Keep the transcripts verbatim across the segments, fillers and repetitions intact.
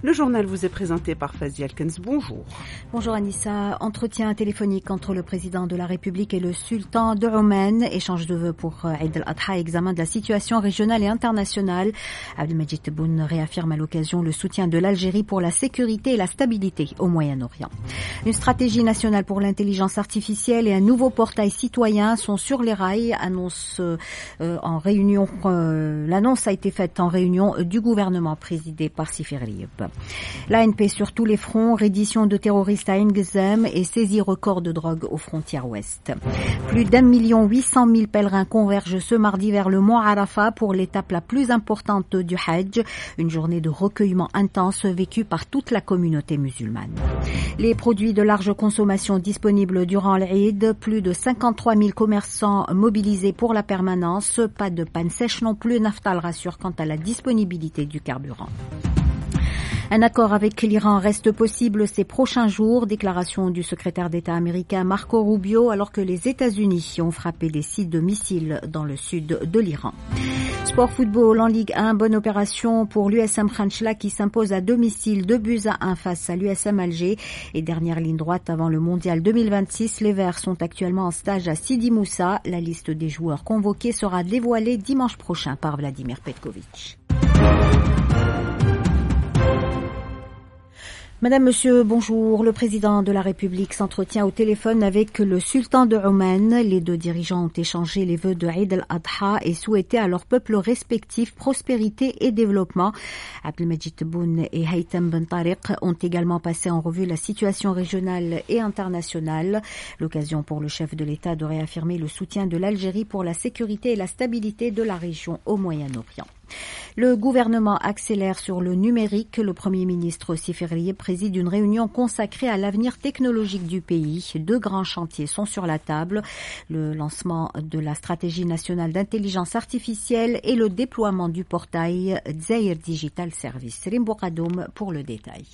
Le journal vous est présenté par Fazia Alkens. Bonjour. Bonjour Anissa. Entretien téléphonique entre le président de la République et le sultan de Oman. Échange de vœux pour Eid al-Adha, examen de la situation régionale et internationale. Abdelmajid Tebboune réaffirme à l'occasion le soutien de l'Algérie pour la sécurité et la stabilité au Moyen-Orient. Une stratégie nationale pour l'intelligence artificielle et un nouveau portail citoyen sont sur les rails. Annonce euh, en réunion. Euh, l'annonce a été faite en réunion du gouvernement présidé par Sifir Lieb. L'A N P sur tous les fronts, reddition de terroristes à N'Gzem et saisie record de drogue aux frontières ouest. Plus d'un million huit cent mille pèlerins convergent ce mardi vers le mont Arafat pour l'étape la plus importante du Hajj, une journée de recueillement intense vécue par toute la communauté musulmane. Les produits de large consommation disponibles durant l'Eid, plus de cinquante-trois mille commerçants mobilisés pour la permanence, pas de panne sèche non plus, Naftal rassure quant à la disponibilité du carburant. Un accord avec l'Iran reste possible ces prochains jours, déclaration du secrétaire d'État américain Marco Rubio, alors que les États-Unis ont frappé des sites de missiles dans le sud de l'Iran. Sport football en Ligue un, bonne opération pour l'U S M Khanchla qui s'impose à domicile deux buts à un face à l'U S M Alger. Et dernière ligne droite avant le mondial deux mille vingt-six, les Verts sont actuellement en stage à Sidi Moussa. La liste des joueurs convoqués sera dévoilée dimanche prochain par Vladimir Petkovic. Madame, Monsieur, bonjour. Le président de la République s'entretient au téléphone avec le sultan de Oman. Les deux dirigeants ont échangé les vœux de Eid al-Adha et souhaité à leurs peuples respectifs prospérité et développement. Abdelmajid Tebboune et Haytham Ben Tariq ont également passé en revue la situation régionale et internationale. L'occasion pour le chef de l'État de réaffirmer le soutien de l'Algérie pour la sécurité et la stabilité de la région au Moyen-Orient. Le gouvernement accélère sur le numérique. Le Premier ministre Sifir Lieb préside une réunion consacrée à l'avenir technologique du pays. Deux grands chantiers sont sur la table. Le lancement de la stratégie nationale d'intelligence artificielle et le déploiement du portail Dzaïr Digital Service. Rimbo Kadoum pour le détail.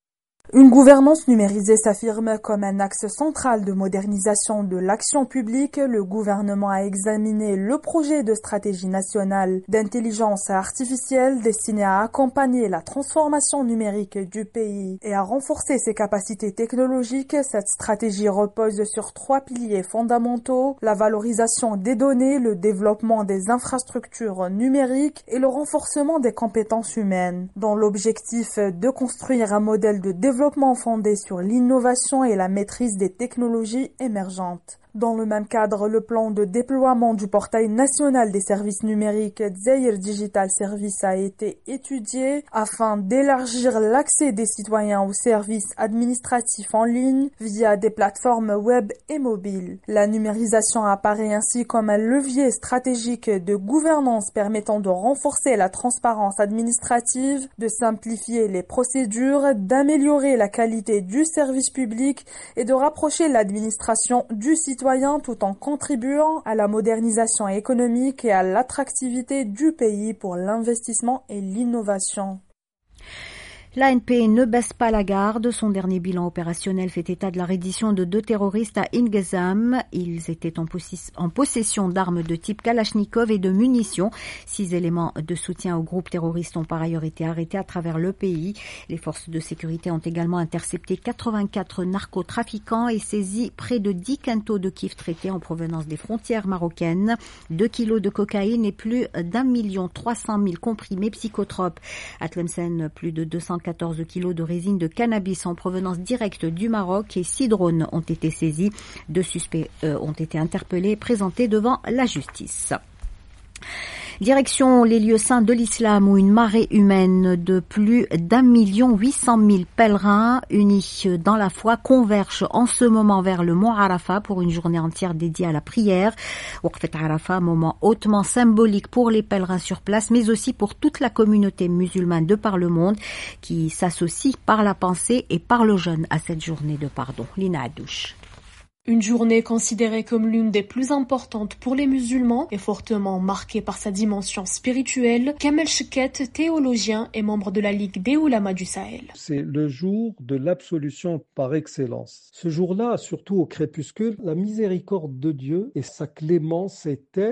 Une gouvernance numérisée s'affirme comme un axe central de modernisation de l'action publique. Le gouvernement a examiné le projet de stratégie nationale d'intelligence artificielle destiné à accompagner la transformation numérique du pays et à renforcer ses capacités technologiques. Cette stratégie repose sur trois piliers fondamentaux: la valorisation des données, le développement des infrastructures numériques et le renforcement des compétences humaines, dans l'objectif de construire un modèle de développement développement fondé sur l'innovation et la maîtrise des technologies émergentes. Dans le même cadre, le plan de déploiement du portail national des services numériques Dzaïr Digital Service a été étudié afin d'élargir l'accès des citoyens aux services administratifs en ligne via des plateformes web et mobiles. La numérisation apparaît ainsi comme un levier stratégique de gouvernance permettant de renforcer la transparence administrative, de simplifier les procédures, d'améliorer la qualité du service public et de rapprocher l'administration du citoyen tout en contribuant à la modernisation économique et à l'attractivité du pays pour l'investissement et l'innovation. L'A N P ne baisse pas la garde. Son dernier bilan opérationnel fait état de la reddition de deux terroristes à N'Gzem. Ils étaient en, possi- en possession d'armes de type Kalachnikov et de munitions. Six éléments de soutien au groupe terroriste ont par ailleurs été arrêtés à travers le pays. Les forces de sécurité ont également intercepté quatre-vingt-quatre narcotrafiquants et saisi près de dix quintaux de kif traités en provenance des frontières marocaines, deux kilos de cocaïne et plus d'un million trois cent mille comprimés psychotropes. À Tlemcen, plus de deux cent quatorze kilos de résine de cannabis en provenance directe du Maroc et six drones ont été saisis. Deux suspects euh, ont été interpellés et présentés devant la justice. Direction les lieux saints de l'islam où une marée humaine de plus d'un million huit cent mille pèlerins unis dans la foi convergent en ce moment vers le mont Arafat pour une journée entière dédiée à la prière. Waqfat Arafat, moment hautement symbolique pour les pèlerins sur place, mais aussi pour toute la communauté musulmane de par le monde qui s'associe par la pensée et par le jeûne à cette journée de pardon. Lina Adouche. Une journée considérée comme l'une des plus importantes pour les musulmans et fortement marquée par sa dimension spirituelle. Kamel Cheket, théologien et membre de la Ligue des Oulémas du Sahel. C'est le jour de l'absolution par excellence. Ce jour-là, surtout au crépuscule, la miséricorde de Dieu et sa clémence est telle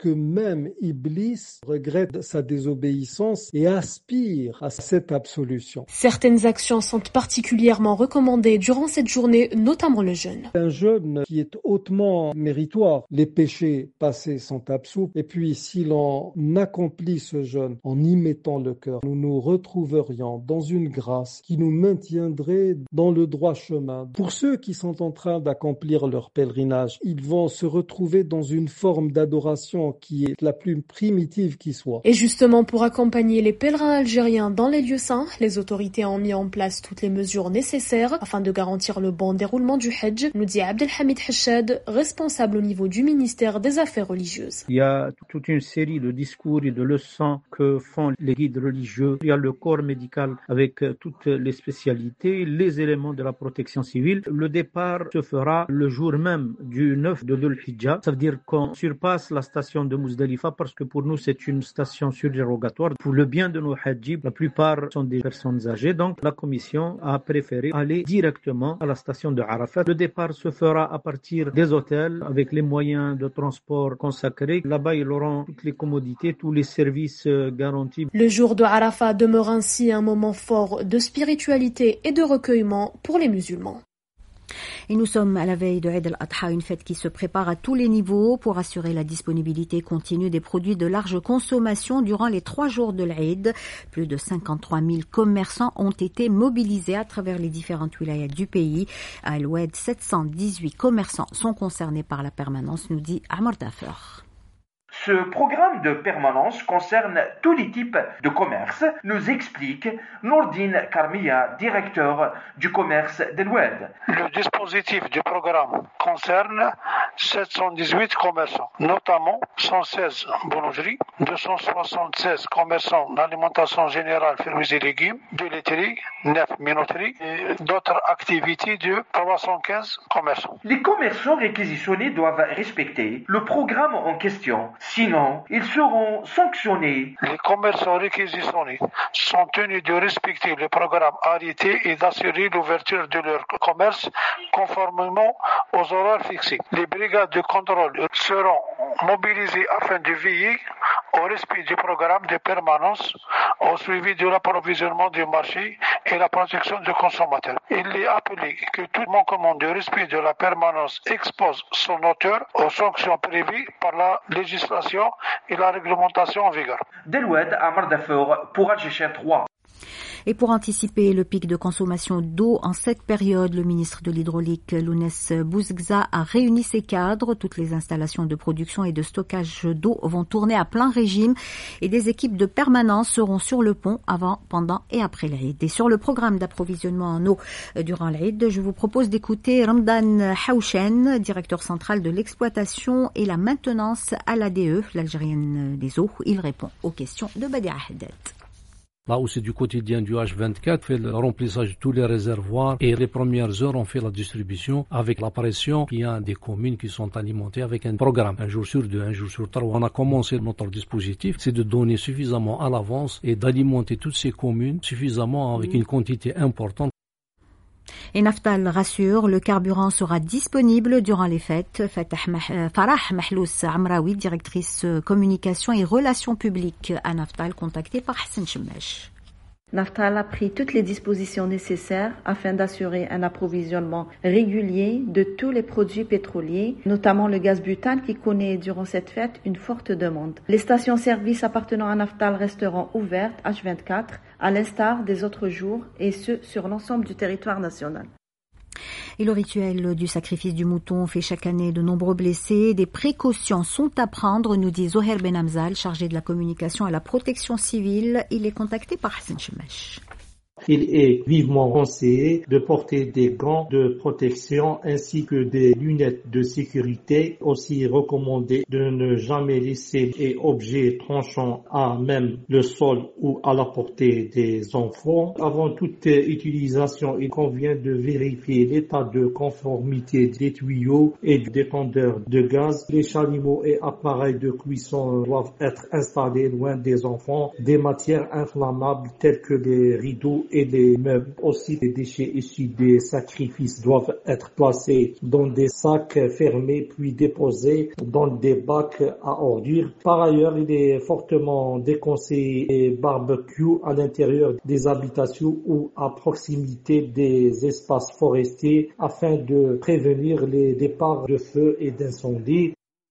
que même Iblis regrette sa désobéissance et aspire à cette absolution. Certaines actions sont particulièrement recommandées durant cette journée, notamment le jeûne. Un jeûne qui est hautement méritoire. Les péchés passés sont absous. Et puis, si l'on accomplit ce jeûne en y mettant le cœur, nous nous retrouverions dans une grâce qui nous maintiendrait dans le droit chemin. Pour ceux qui sont en train d'accomplir leur pèlerinage, ils vont se retrouver dans une forme d'adoration qui est la plus primitive qui soit. Et justement, pour accompagner les pèlerins algériens dans les lieux saints, les autorités ont mis en place toutes les mesures nécessaires afin de garantir le bon déroulement du Hajj, nous dit Abdelhamid Hachad, responsable au niveau du ministère des Affaires religieuses. Il y a toute une série de discours et de leçons que font les guides religieux. Il y a le corps médical avec toutes les spécialités, les éléments de la protection civile. Le départ se fera le jour même du neuf de Dhul Hijjah. Ça veut dire qu'on surpasse la station de Muzdalifa parce que pour nous c'est une station surrogatoire. Pour le bien de nos Hajjis, la plupart sont des personnes âgées, donc la commission a préféré aller directement à la station de Arafat. Le départ se fera à partir des hôtels avec les moyens de transport consacrés. Là-bas, ils auront toutes les commodités, tous les services garantis. Le jour de Arafat demeure ainsi un moment fort de spiritualité et de recueillement pour les musulmans. Et nous sommes à la veille de Eid al-Adha, une fête qui se prépare à tous les niveaux pour assurer la disponibilité continue des produits de large consommation durant les trois jours de l'Eid. Plus de cinquante-trois mille commerçants ont été mobilisés à travers les différentes wilayas du pays. À l'Oued, sept cent dix-huit commerçants sont concernés par la permanence, nous dit Amar Dafer. Ce programme de permanence concerne tous les types de commerce, nous explique Nourdine Karmia, directeur du commerce d'El-Oued. Le dispositif du programme concerne sept cent dix-huit commerçants, notamment cent seize boulangeries, deux cent soixante-seize commerçants d'alimentation générale, fruits et légumes, de laiterie, neuf minoteries et d'autres activités de trois cent quinze commerçants. Les commerçants réquisitionnés doivent respecter le programme en question. Sinon, ils seront sanctionnés. Les commerçants réquisitionnés sont tenus de respecter le programme arrêté et d'assurer l'ouverture de leur commerce conformément aux horaires fixés. Les brigades de contrôle seront mobilisées afin de veiller au respect du programme de permanence, au suivi de l'approvisionnement du marché et la protection du consommateur. Il est appelé que tout manquement de respect de la permanence expose son auteur aux sanctions prévues par la législation et la réglementation en vigueur. D'El-Oued à Mardafour pour Alger trois. Et pour anticiper le pic de consommation d'eau en cette période, le ministre de l'Hydraulique, Lounès Bouzgza, a réuni ses cadres. Toutes les installations de production et de stockage d'eau vont tourner à plein régime et des équipes de permanence seront sur le pont avant, pendant et après l'Eid. Et sur le programme d'approvisionnement en eau durant l'Eid, je vous propose d'écouter Ramdan Haouchen, directeur central de l'exploitation et la maintenance à l'A D E, l'Algérienne des eaux. Il répond aux questions de Badia Haddad. Là où c'est du quotidien du H vingt-quatre, on fait le remplissage de tous les réservoirs et les premières heures, on fait la distribution avec la pression. Il y a des communes qui sont alimentées avec un programme, un jour sur deux, un jour sur trois. On a commencé notre dispositif, c'est de donner suffisamment à l'avance et d'alimenter toutes ces communes suffisamment avec une quantité importante. Et Naftal rassure, le carburant sera disponible durant les fêtes. Farah Mahlous Amraoui, directrice communication et relations publiques à Naftal, contactée par Hassan Chemmesh. Naftal a pris toutes les dispositions nécessaires afin d'assurer un approvisionnement régulier de tous les produits pétroliers, notamment le gaz butane qui connaît durant cette fête une forte demande. Les stations-service appartenant à Naftal resteront ouvertes H vingt-quatre à l'instar des autres jours et ce sur l'ensemble du territoire national. Et le rituel du sacrifice du mouton fait chaque année de nombreux blessés. Des précautions sont à prendre, nous dit Zoher Ben Hamzal, chargé de la communication à la protection civile. Il est contacté par Hassan Chemmesh. Il est vivement conseillé de porter des gants de protection ainsi que des lunettes de sécurité. Aussi recommandé de ne jamais laisser des objets tranchants à même le sol ou à la portée des enfants. Avant toute utilisation, il convient de vérifier l'état de conformité des tuyaux et du détendeur de gaz. Les chalumeaux et appareils de cuisson doivent être installés loin des enfants. Des matières inflammables telles que les rideaux et les meubles. Aussi, les déchets issus des sacrifices doivent être placés dans des sacs fermés puis déposés dans des bacs à ordures. Par ailleurs, il est fortement déconseillé les barbecues à l'intérieur des habitations ou à proximité des espaces forestiers afin de prévenir les départs de feux et d'incendies.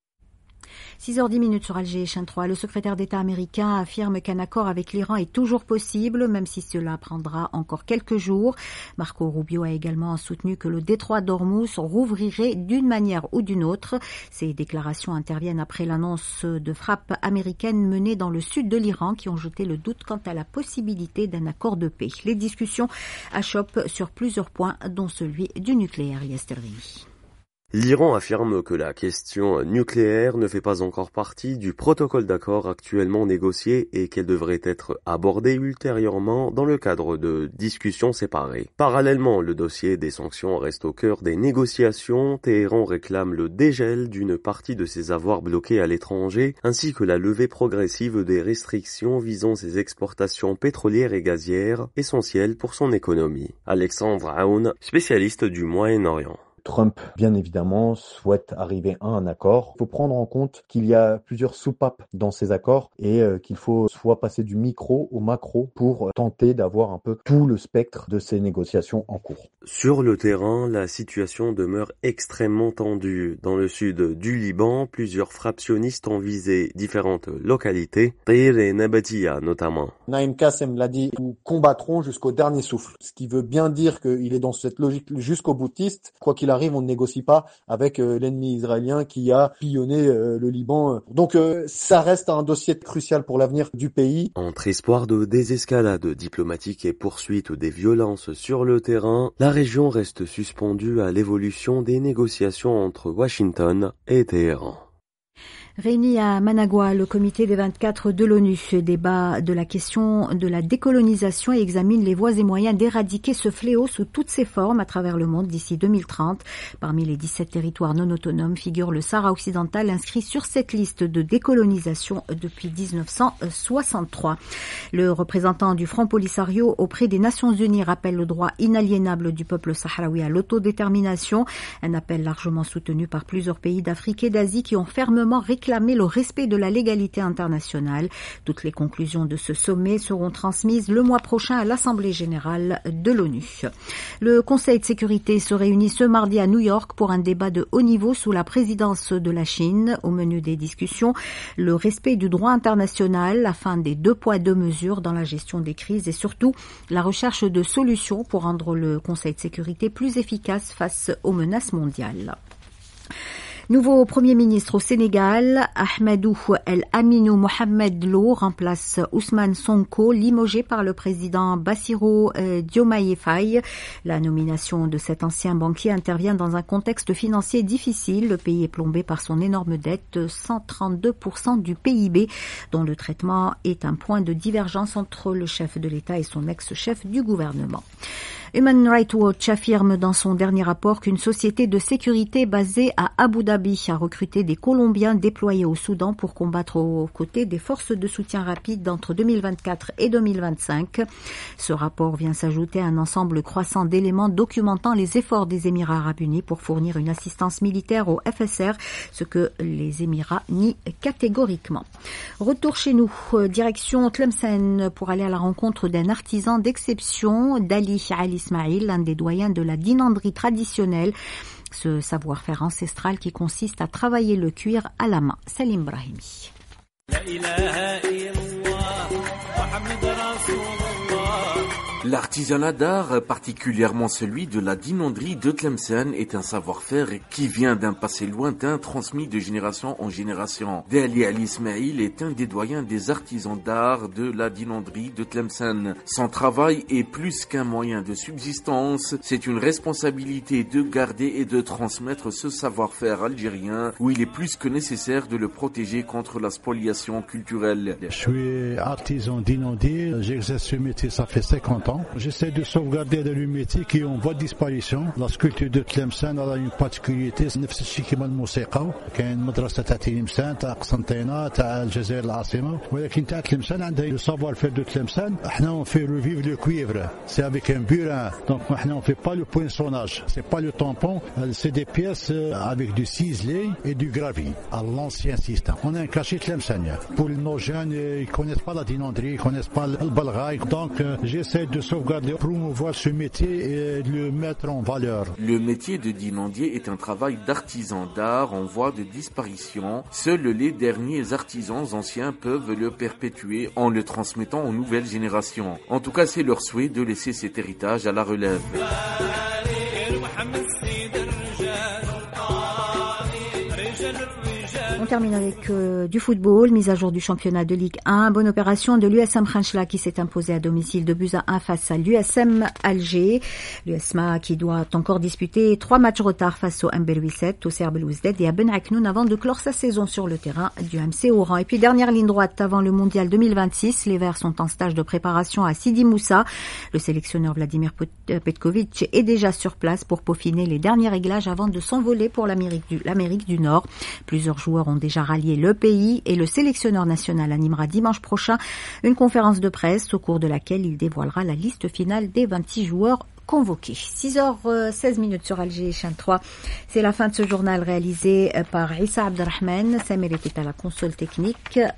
six heures dix sur Alger, chaîne trois. Le secrétaire d'État américain affirme qu'un accord avec l'Iran est toujours possible, même si cela prendra encore quelques jours. Marco Rubio a également soutenu que le détroit d'Ormuz rouvrirait d'une manière ou d'une autre. Ces déclarations interviennent après l'annonce de frappes américaines menées dans le sud de l'Iran qui ont jeté le doute quant à la possibilité d'un accord de paix. Les discussions achoppent sur plusieurs points, dont celui du nucléaire. Yastervini. L'Iran affirme que la question nucléaire ne fait pas encore partie du protocole d'accord actuellement négocié et qu'elle devrait être abordée ultérieurement dans le cadre de discussions séparées. Parallèlement, le dossier des sanctions reste au cœur des négociations. Téhéran réclame le dégel d'une partie de ses avoirs bloqués à l'étranger ainsi que la levée progressive des restrictions visant ses exportations pétrolières et gazières, essentielles pour son économie. Alexandre Aoun, spécialiste du Moyen-Orient. Trump, bien évidemment, souhaite arriver à un accord. Il faut prendre en compte qu'il y a plusieurs soupapes dans ces accords et euh, qu'il faut soit passer du micro au macro pour tenter d'avoir un peu tout le spectre de ces négociations en cours. Sur le terrain, la situation demeure extrêmement tendue. Dans le sud du Liban, plusieurs frappes sionistes ont visé différentes localités, Tir et Nabatia notamment. Naïm Kassem l'a dit, nous combattrons jusqu'au dernier souffle. Ce qui veut bien dire qu'il est dans cette logique jusqu'au boutiste, quoi qu'il arrive, on ne négocie pas avec euh, l'ennemi israélien qui a pillonné euh, le Liban. Donc euh, ça reste un dossier crucial pour l'avenir du pays. Entre espoir de désescalade diplomatique et poursuite des violences sur le terrain, la région reste suspendue à l'évolution des négociations entre Washington et Téhéran. Réuni à Managua, le comité des vingt-quatre de l'ONU débat de la question de la décolonisation et examine les voies et moyens d'éradiquer ce fléau sous toutes ses formes à travers le monde d'ici deux mille trente. Parmi les dix-sept territoires non autonomes figure le Sahara occidental inscrit sur cette liste de décolonisation depuis dix-neuf cent soixante-trois. Le représentant du Front Polisario auprès des Nations Unies rappelle le droit inaliénable du peuple sahraoui à l'autodétermination, un appel largement soutenu par plusieurs pays d'Afrique et d'Asie qui ont fermement réclamé réclamer le respect de la légalité internationale. Toutes les conclusions de ce sommet seront transmises le mois prochain à l'Assemblée générale de l'ONU. Le Conseil de sécurité se réunit ce mardi à New York pour un débat de haut niveau sous la présidence de la Chine. Au menu des discussions, le respect du droit international, la fin des deux poids deux mesures dans la gestion des crises et surtout la recherche de solutions pour rendre le Conseil de sécurité plus efficace face aux menaces mondiales. Nouveau Premier ministre au Sénégal, Ahmadou El Aminou Mohamed Lo remplace Ousmane Sonko, limogé par le président Bassirou euh, Diomaye Faye. La nomination de cet ancien banquier intervient dans un contexte financier difficile. Le pays est plombé par son énorme dette, cent trente-deux pour cent du P I B, dont le traitement est un point de divergence entre le chef de l'État et son ex-chef du gouvernement. Human Rights Watch affirme dans son dernier rapport qu'une société de sécurité basée à Abu Dhabi a recruté des Colombiens déployés au Soudan pour combattre aux côtés des forces de soutien rapide entre deux mille vingt-quatre et deux mille vingt-cinq. Ce rapport vient s'ajouter à un ensemble croissant d'éléments documentant les efforts des Émirats arabes unis pour fournir une assistance militaire au F S R, ce que les Émirats nient catégoriquement. Retour chez nous, direction Tlemcen pour aller à la rencontre d'un artisan d'exception, Dali Ali Ismail, l'un des doyens de la dinanderie traditionnelle, ce savoir-faire ancestral qui consiste à travailler le cuir à la main. Salim Brahimi. L'artisanat d'art, particulièrement celui de la dinanderie de Tlemcen, est un savoir-faire qui vient d'un passé lointain transmis de génération en génération. Dali Ali Ismail est un des doyens des artisans d'art de la dinanderie de Tlemcen. Son travail est plus qu'un moyen de subsistance, c'est une responsabilité de garder et de transmettre ce savoir-faire algérien où il est plus que nécessaire de le protéger contre la spoliation culturelle. Je suis artisan dinandier, j'exerce ce métier ça fait cinquante ans. temps. J'essaie de sauvegarder le métier qui est en voie de disparition. La sculpture de Tlemcen a une particularité, نفس الشيء كما الموسيقى. كاين مدرسة تاع تلمسان تاع قسنطينة تاع الجزائر العاصمة، ولكن تاع تلمسان عندها le savoir-faire de Tlemcen. احنا on fait revivre le cuivre. C'est avec un burin. Donc احنا on fait pas le poinçonnage, c'est pas le tampon, c'est des pièces avec du ciselé et du gravi à l'ancien système. On a un cachet Tlemcen. Pour nos jeunes, ils connaissent pas la dinanderie, ils connaissent pas le balraï. Donc j'essaie de sauvegarder, promouvoir ce métier et de le mettre en valeur. Le métier de dinandier est un travail d'artisan d'art en voie de disparition. Seuls les derniers artisans anciens peuvent le perpétuer en le transmettant aux nouvelles générations. En tout cas, c'est leur souhait de laisser cet héritage à la relève. On termine avec euh, du football, mise à jour du championnat de Ligue un. Bonne opération de l'U S M Khanchla qui s'est imposé à domicile de buts à un face à l'U S M Alger. L'U S M A qui doit encore disputer trois matchs retard face au M B sept, au Serbe Louzded et à Ben Aknoun avant de clore sa saison sur le terrain du M C Oran. Et puis dernière ligne droite avant le mondial deux mille vingt-six, les Verts sont en stage de préparation à Sidi Moussa. Le sélectionneur Vladimir Petkovic est déjà sur place pour peaufiner les derniers réglages avant de s'envoler pour l'Amérique du, l'Amérique du Nord. Plusieurs joueurs ont déjà rallié le pays et le sélectionneur national animera dimanche prochain une conférence de presse au cours de laquelle il dévoilera la liste finale des vingt-six joueurs convoqués. six heures seize minutes sur Alger, chaîne trois. C'est la fin de ce journal réalisé par Issa Abderrahman. Samir était à la console technique.